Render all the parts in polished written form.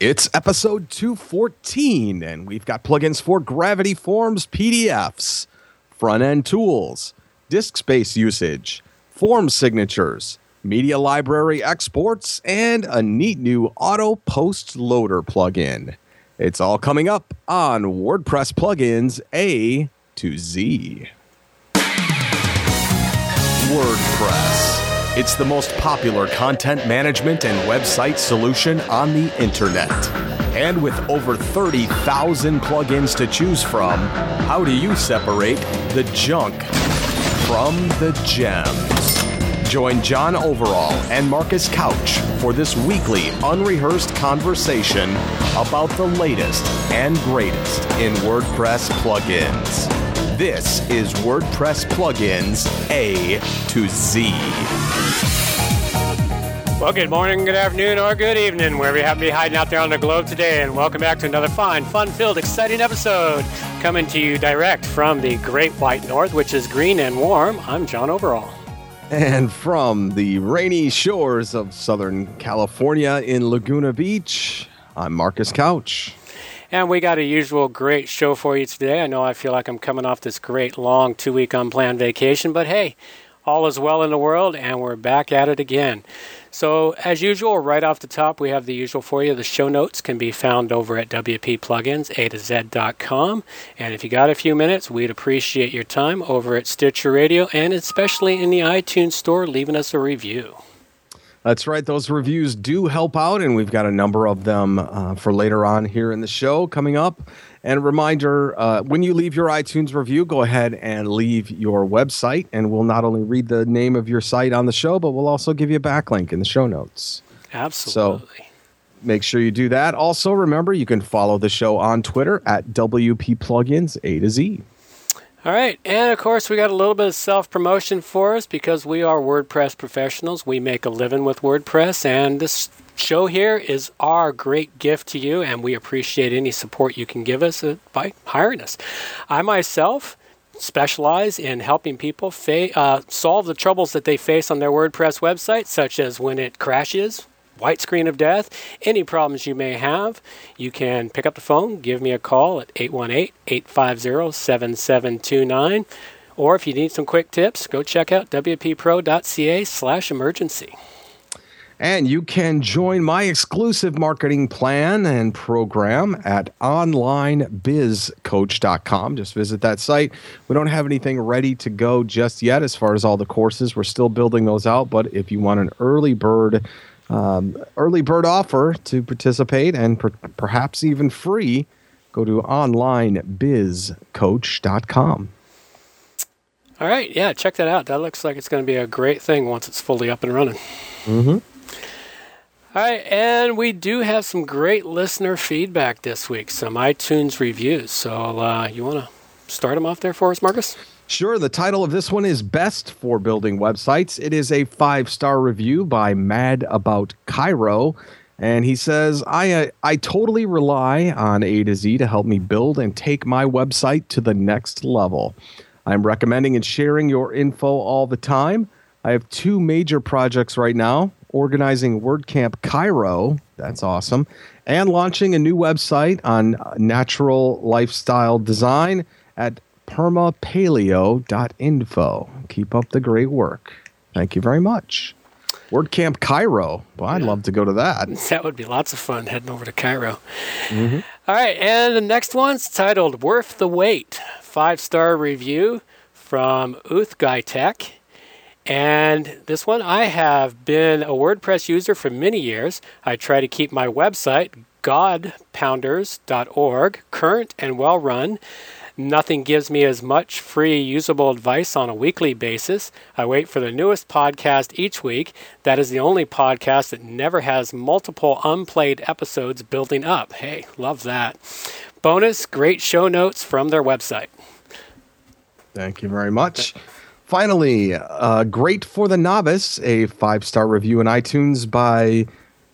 It's episode 214, and we've got plugins for Gravity Forms PDFs, front-end tools, disk space usage, form signatures, media library exports, and a neat new auto post loader plugin. It's all coming up on WordPress Plugins A to Z. WordPress. It's the most popular content management and website solution on the internet. And with over 30,000 plugins to choose from, how do you separate the junk from the gems? Join John Overall and Marcus Couch for this weekly unrehearsed conversation about the latest and greatest in WordPress plugins. This is WordPress Plugins A to Z. Well, good morning, good afternoon, or good evening, wherever you happen to be hiding out there on the globe today, and welcome back to another fun-filled, exciting episode coming to you direct from the Great White North, which is green and warm. I'm John Overall. And from the rainy shores of Southern California in Laguna Beach, I'm Marcus Couch. And we got a usual great show for you today. I know I feel like I'm coming off this great long 2-week unplanned vacation, but hey, all is well in the world, and we're back at it again. So, as usual, right off the top, we have the usual for you. The show notes can be found over at wppluginsa2z.com. And if you got a few minutes, we'd appreciate your time over at Stitcher Radio, and especially in the iTunes Store, leaving us a review. That's right. Those reviews do help out, and we've got a number of them for later on here in the show coming up. And a reminder, when you leave your iTunes review, go ahead and leave your website, and we'll not only read the name of your site on the show, but we'll also give you a backlink in the show notes. Absolutely. So make sure you do that. Also, remember, you can follow the show on Twitter at WP Plugins A to Z. All right, and of course we got a little bit of self-promotion for us because we are WordPress professionals. We make a living with WordPress, and this show here is our great gift to you, and we appreciate any support you can give us by hiring us. I myself specialize in helping people solve the troubles that they face on their WordPress website, such as when it crashes, white screen of death, any problems you may have. You can pick up the phone, give me a call at 818-850-7729. Or if you need some quick tips, go check out wppro.ca/emergency. And you can join my exclusive marketing plan and program at onlinebizcoach.com. Just visit that site. We don't have anything ready to go just yet as far as all the courses. We're still building those out. But if you want an early bird offer to participate and perhaps even free, go to onlinebizcoach.com. All right. Yeah, check that out. That looks like it's going to be a great thing once it's fully up and running. Mm-hmm. All right. And we do have some great listener feedback this week, some iTunes reviews. So you want to start them off there for us, Marcus? Sure. The title of this one is Best for Building Websites. It is a 5-star review by Mad About Cairo. And he says, I totally rely on A to Z to help me build and take my website to the next level. I'm recommending and sharing your info all the time. I have 2 major projects right now, organizing WordCamp Cairo, that's awesome, and launching a new website on natural lifestyle design at permapaleo.info. Keep up the great work. Thank you very much. WordCamp Cairo. Well, I'd love to go to that. That would be lots of fun heading over to Cairo. Mm-hmm. All right, and the next one's titled Worth the Wait. 5-star review from Uthguytech. And this one, I have been a WordPress user for many years. I try to keep my website, godpounders.org, current and well run. Nothing gives me as much free usable advice on a weekly basis. I wait for the newest podcast each week. That is the only podcast that never has multiple unplayed episodes building up. Hey, love that. Bonus, great show notes from their website. Thank you very much. Finally, Great for the Novice, a 5-star review in iTunes by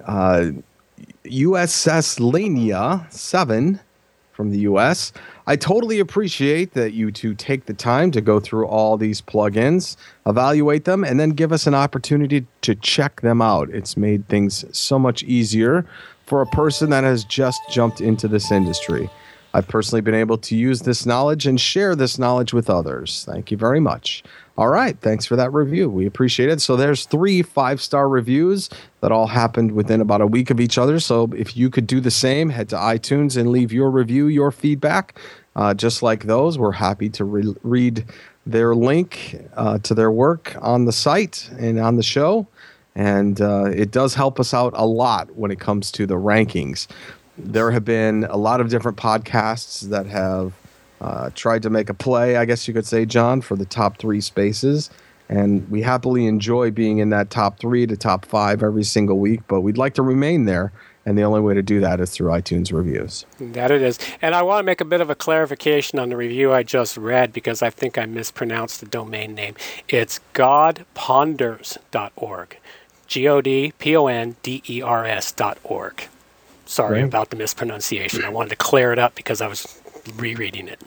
USS Lania 7 from the US. I totally appreciate that you two take the time to go through all these plugins, evaluate them, and then give us an opportunity to check them out. It's made things so much easier for a person that has just jumped into this industry. I've personally been able to use this knowledge and share this knowledge with others. Thank you very much. All right, thanks for that review. We appreciate it. So there's 3 5-star reviews that all happened within about a week of each other. So if you could do the same, head to iTunes and leave your review, your feedback. Just like those, we're happy to read their link to their work on the site and on the show. And it does help us out a lot when it comes to the rankings. There have been a lot of different podcasts that have tried to make a play, I guess you could say, John, for the top 3 spaces. And we happily enjoy being in that top 3 to top 5 every single week, but we'd like to remain there. And the only way to do that is through iTunes reviews. That it is. And I want to make a bit of a clarification on the review I just read because I think I mispronounced the domain name. It's godponders.org. GODPONDERS.org. Sorry about the mispronunciation. I wanted to clear it up because I was rereading it.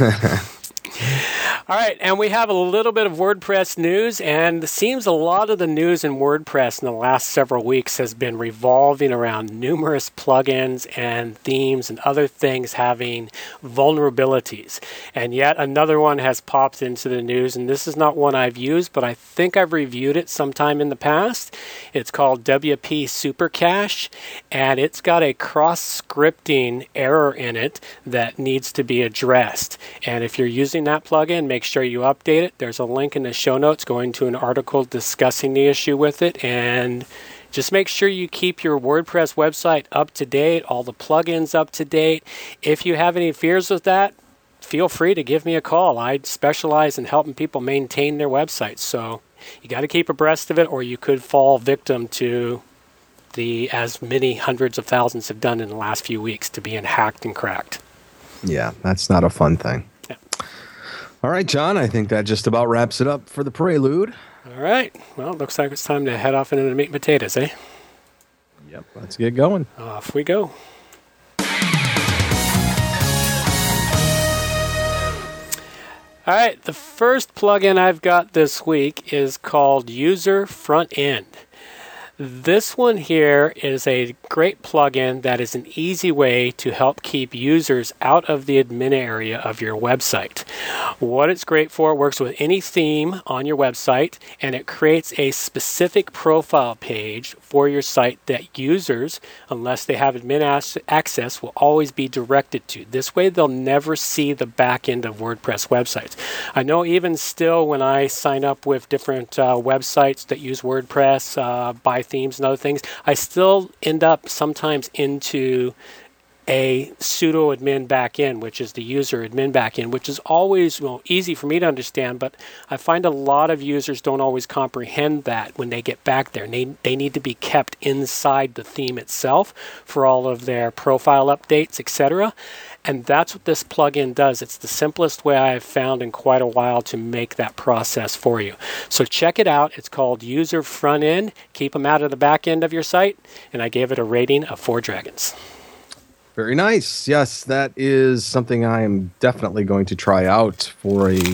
All right, and we have a little bit of WordPress news, and it seems a lot of the news in WordPress in the last several weeks has been revolving around numerous plugins and themes and other things having vulnerabilities. And yet another one has popped into the news, and this is not one I've used, but I think I've reviewed it sometime in the past. It's called WP Super Cache, and it's got a cross-scripting error in it that needs to be addressed. And if you're using that plugin, make sure you update it. There's a link in the show notes going to an article discussing the issue with it, and just make sure you keep your WordPress website up to date, all the plugins up to date. If you have any fears with that, feel free to give me a call. I specialize in helping people maintain their websites, so you got to keep abreast of it, or you could fall victim to as many hundreds of thousands have done in the last few weeks, to being hacked and cracked. Yeah, that's not a fun thing. Yeah. All right, John, I think that just about wraps it up for the prelude. All right. Well, it looks like it's time to head off into the meat and potatoes, eh? Yep, let's get going. Off we go. All right, the first plugin I've got this week is called User Front End. This one here is a great plugin that is an easy way to help keep users out of the admin area of your website. What it's great for, it works with any theme on your website, and it creates a specific profile page for your site that users, unless they have admin access, will always be directed to. This way they'll never see the back end of WordPress websites. I know even still when I sign up with different websites that use WordPress, buy themes and other things, I still end up sometimes into a pseudo admin backend, which is the user admin backend, which is always easy for me to understand, but I find a lot of users don't always comprehend that when they get back there. And they need to be kept inside the theme itself for all of their profile updates, etc. And that's what this plugin does. It's the simplest way I've found in quite a while to make that process for you. So check it out. It's called User Front End. Keep them out of the back end of your site. And I gave it a rating of 4 dragons. Very nice. Yes, that is something I am definitely going to try out for a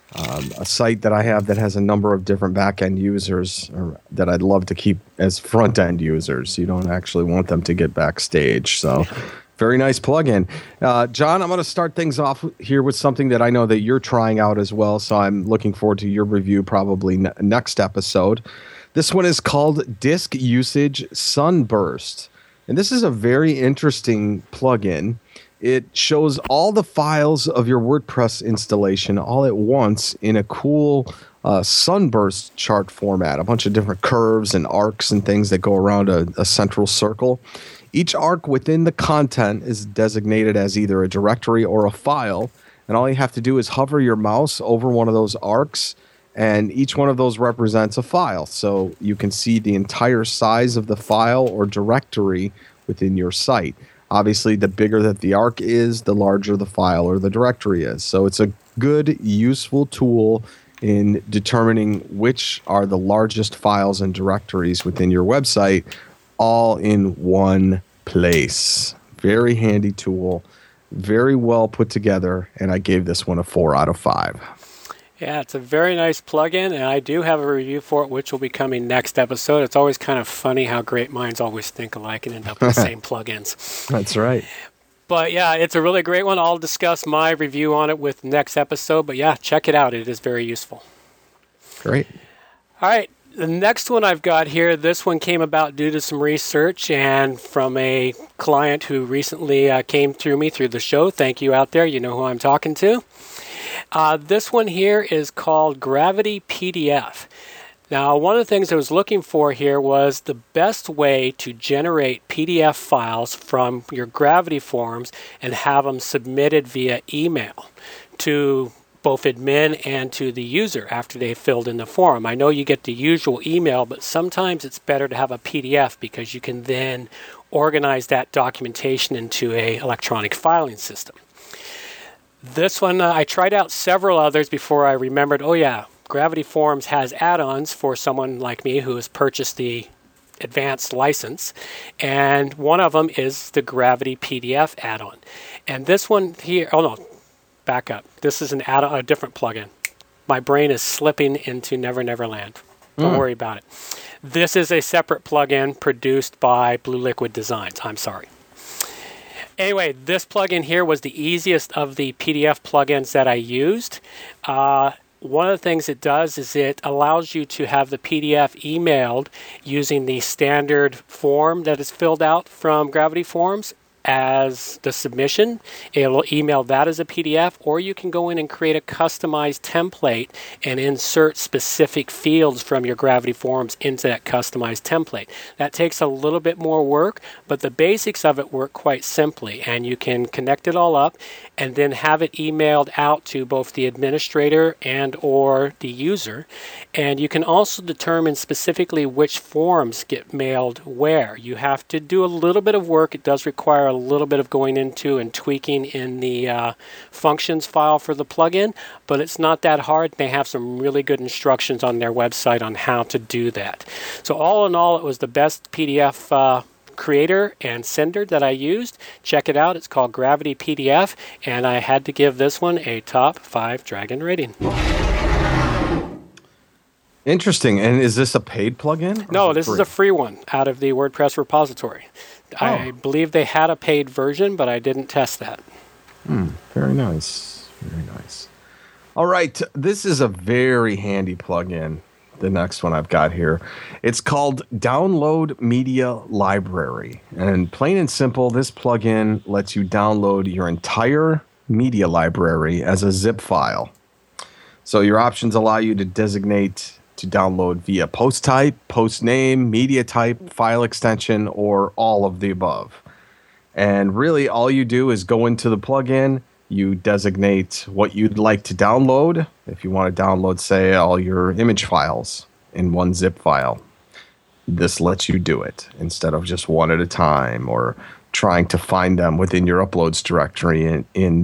site that I have that has a number of different back-end users that I'd love to keep as front-end users. You don't actually want them to get backstage. So very nice plugin. John, I'm going to start things off here with something that I know that you're trying out as well, so I'm looking forward to your review probably next episode. This one is called Disk Usage Sunburst. And this is a very interesting plugin. It shows all the files of your WordPress installation all at once in a cool sunburst chart format, a bunch of different curves and arcs and things that go around a central circle. Each arc within the content is designated as either a directory or a file, and all you have to do is hover your mouse over one of those arcs, and each one of those represents a file. So you can see the entire size of the file or directory within your site. Obviously, the bigger that the arc is, the larger the file or the directory is. So it's a good, useful tool in determining which are the largest files and directories within your website, all in one place. Very handy tool, very well put together, and I gave this one a 4 out of 5. Yeah, it's a very nice plugin, and I do have a review for it, which will be coming next episode. It's always kind of funny how great minds always think alike and end up with the same plugins. That's right. But yeah, it's a really great one. I'll discuss my review on it with next episode. But yeah, check it out. It is very useful. Great. All right. The next one I've got here, this one came about due to some research and from a client who recently came through me through the show. Thank you out there. You know who I'm talking to. This one here is called Gravity PDF. Now, one of the things I was looking for here was the best way to generate PDF files from your Gravity forms and have them submitted via email to both admin and to the user after they've filled in the form. I know you get the usual email, but sometimes it's better to have a PDF because you can then organize that documentation into an electronic filing system. This one, I tried out several others before I remembered, oh yeah, Gravity Forms has add-ons for someone like me who has purchased the advanced license, and one of them is the Gravity PDF add-on. And this one here, oh no, back up. This is an add-on, a different plugin. My brain is slipping into Never Never Land. Don't worry about it. This is a separate plugin produced by Blue Liquid Designs. I'm sorry. Anyway, this plugin here was the easiest of the PDF plugins that I used. One of the things it does is it allows you to have the PDF emailed using the standard form that is filled out from Gravity Forms as the submission. It'll email that as a PDF, or you can go in and create a customized template and insert specific fields from your Gravity Forms into that customized template. That takes a little bit more work, but the basics of it work quite simply, and you can connect it all up and then have it emailed out to both the administrator and or the user. And you can also determine specifically which forms get mailed where. You have to do a little bit of work. It does require a little bit of going into and tweaking in the functions file for the plugin, but it's not that hard. They have some really good instructions on their website on how to do that. So all in all, it was the best PDF creator and sender that I used. Check it out. It's called Gravity PDF, and I had to give this one a top 5 Dragon rating. Interesting. And is this a paid plugin? No, this is a free one out of the WordPress repository. I believe they had a paid version, but I didn't test that. Very nice. Very nice. All right. This is a very handy plugin. The next one I've got here. It's called Download Media Library. And plain and simple, this plugin lets you download your entire media library as a zip file. So your options allow you to designate to download via post type, post name, media type, file extension, or all of the above. And really all you do is go into the plugin, you designate what you'd like to download. If you want to download, say, all your image files in one zip file, this lets you do it instead of just one at a time or trying to find them within your uploads directory in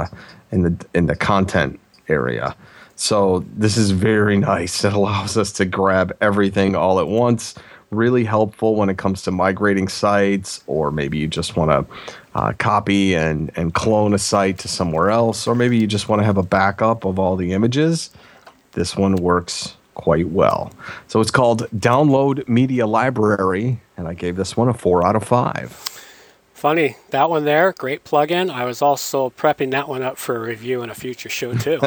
the content area. So this is very nice. It allows us to grab everything all at once. Really helpful when it comes to migrating sites, or maybe you just want to copy and clone a site to somewhere else, or maybe you just want to have a backup of all the images. This one works quite well. So it's called Download Media Library, and I gave this one a 4 out of 5. Funny, that one there, great plugin. I was also prepping that one up for a review in a future show too.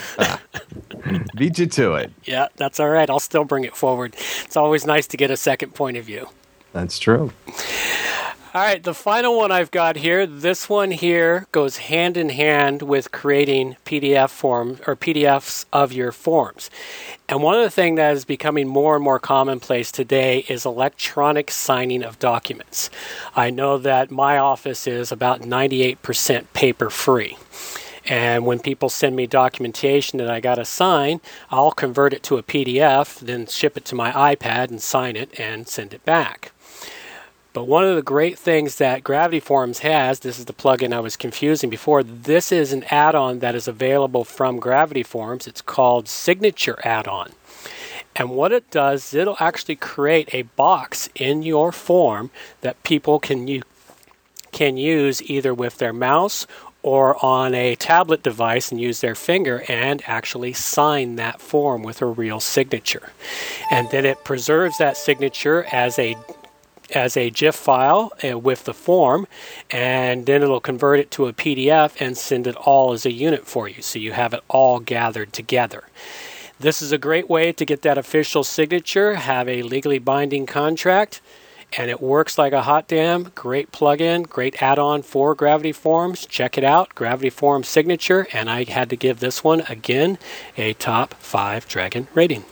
Beat you to it. Yeah, that's all right. I'll still bring it forward. It's always nice to get a second point of view. That's true. All right, the final one I've got here, this one here goes hand in hand with creating PDF forms or PDFs of your forms. And one of the things that is becoming more and more commonplace today is electronic signing of documents. I know that my office is about 98% paper-free. And when people send me documentation that I got to sign, I'll convert it to a PDF, then ship it to my iPad and sign it and send it back. But one of the great things that Gravity Forms has, this is the plugin I was confusing before, this is an add-on that is available from Gravity Forms. It's called Signature Add-on. And what it does, it'll actually create a box in your form that people can use either with their mouse or on a tablet device and use their finger and actually sign that form with a real signature. And then it preserves that signature as a GIF file with the form, and then it'll convert it to a PDF and send it all as a unit for you, so you have it all gathered together. This is a great way to get that official signature, have a legally binding contract, and it works like a hot damn. Great plugin, great add-on for Gravity Forms. Check it out, Gravity Forms Signature, and I had to give this one, again, a top 5 Dragon rating.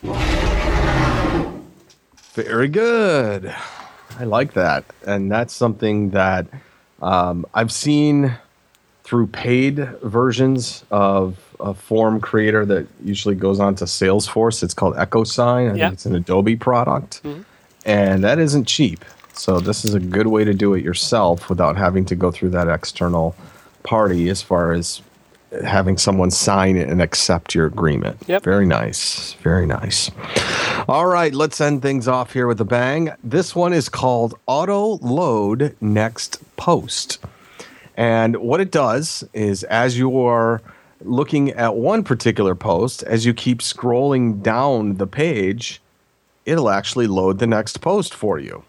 Very good. I like that. And that's something that I've seen through paid versions of a form creator that usually goes on to Salesforce. It's called EchoSign. I think it's an Adobe product. Mm-hmm. And that isn't cheap. So this is a good way to do it yourself without having to go through that external party as far as having someone sign it and accept your agreement. Yep. Very nice. Very nice. All right, let's end things off here with a bang. This one is called Auto Load Next Post. And what it does is, as you are looking at one particular post, as you keep scrolling down the page, it'll actually load the next post for you.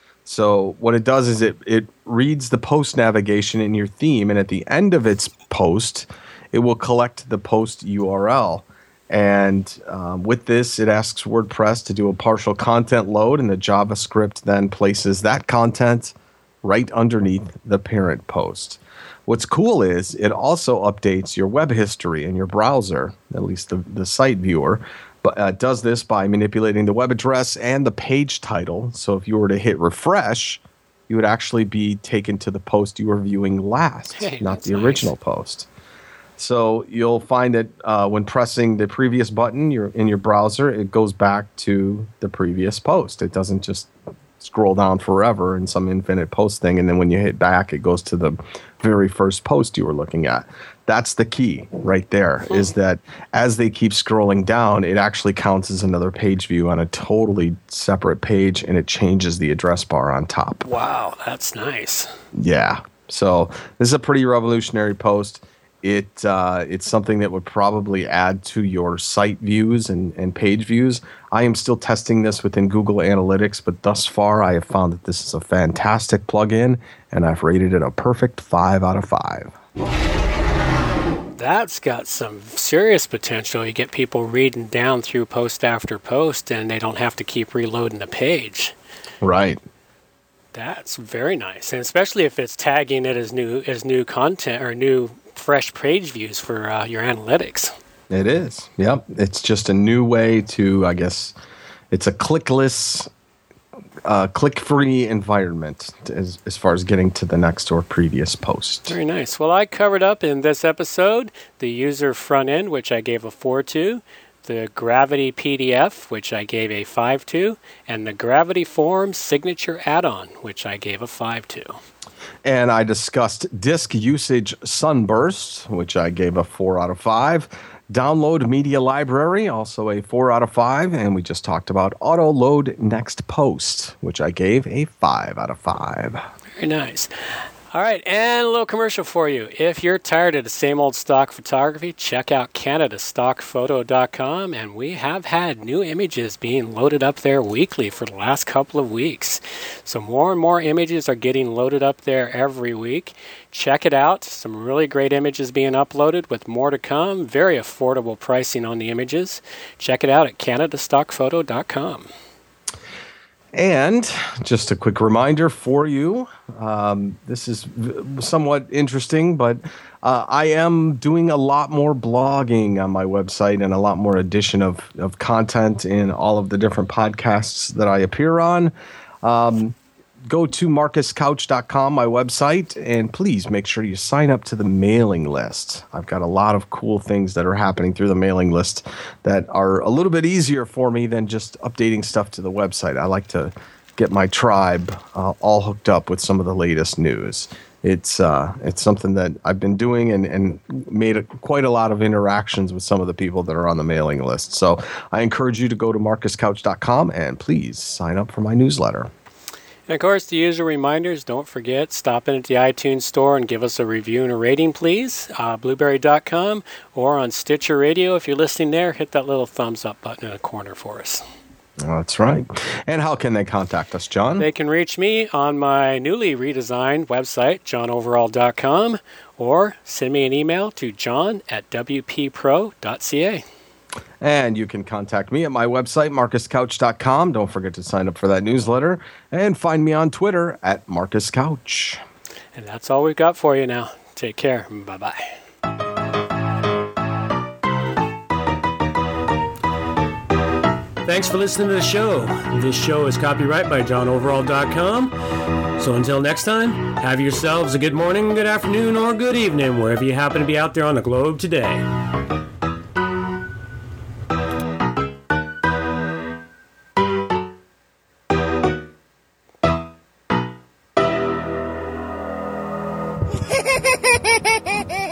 So what it does is it reads the post navigation in your theme, and at the end of its post, it will collect the post URL. And with this, it asks WordPress to do a partial content load, and the JavaScript then places that content right underneath the parent post. What's cool is it also updates your web history in your browser, at least the site viewer, but does this by manipulating the web address and the page title. So if you were to hit refresh, you would actually be taken to the post you were viewing last, not the original post. So you'll find that when pressing the previous button in your browser, it goes back to the previous post. It doesn't just scroll down forever in some infinite post thing, and then when you hit back, it goes to the very first post you were looking at. That's the key right there, is that as they keep scrolling down, it actually counts as another page view on a totally separate page, and it changes the address bar on top. Wow, that's nice. Yeah. So this is a pretty revolutionary post. It's something that would probably add to your site views and page views. I am still testing this within Google Analytics, but thus far I have found that this is a fantastic plugin, and I've rated it a perfect 5 out of 5. That's got some serious potential. You get people reading down through post after post, and they don't have to keep reloading the page. Right. That's very nice, and especially if it's tagging it as new content or new fresh page views for your analytics. It is. Yep. It's just a new way to, I guess, it's a clickless, click-free environment as far as getting to the next or previous post. Very nice. Well, I covered up in this episode the user front end, which I gave a 4 to, the Gravity PDF, which I gave a 5 to, and the Gravity Forms Signature add-on, which I gave a 5 to. And I discussed disk usage sunburst, which I gave a 4 out of 5. Download media library, also a 4 out of 5. And we just talked about auto load next post, which I gave a 5 out of 5. Very nice. All right, and a little commercial for you. If you're tired of the same old stock photography, check out CanadaStockPhoto.com, and we have had new images being loaded up there weekly for the last couple of weeks. So more and more images are getting loaded up there every week. Check it out. Some really great images being uploaded with more to come. Very affordable pricing on the images. Check it out at CanadaStockPhoto.com. And just a quick reminder for you, this is somewhat interesting, but I am doing a lot more blogging on my website and a lot more addition of content in all of the different podcasts that I appear on. Go to marcuscouch.com, my website, and please make sure you sign up to the mailing list. I've got a lot of cool things that are happening through the mailing list that are a little bit easier for me than just updating stuff to the website. I like to get my tribe all hooked up with some of the latest news. It's something that I've been doing and made quite a lot of interactions with some of the people that are on the mailing list. So I encourage you to go to marcuscouch.com and please sign up for my newsletter. And of course, the usual reminders, don't forget, stop in at the iTunes store and give us a review and a rating, please. Blueberry.com or on Stitcher Radio. If you're listening there, hit that little thumbs up button in the corner for us. That's right. And how can they contact us, John? They can reach me on my newly redesigned website, johnoverall.com, or send me an email to john@wppro.ca. And you can contact me at my website, marcuscouch.com. Don't forget to sign up for that newsletter. And find me on Twitter at marcuscouch. And that's all we've got for you now. Take care. Bye-bye. Thanks for listening to the show. This show is copyright by johnoverall.com. So until next time, have yourselves a good morning, good afternoon, or good evening, wherever you happen to be out there on the globe today. Hehehehe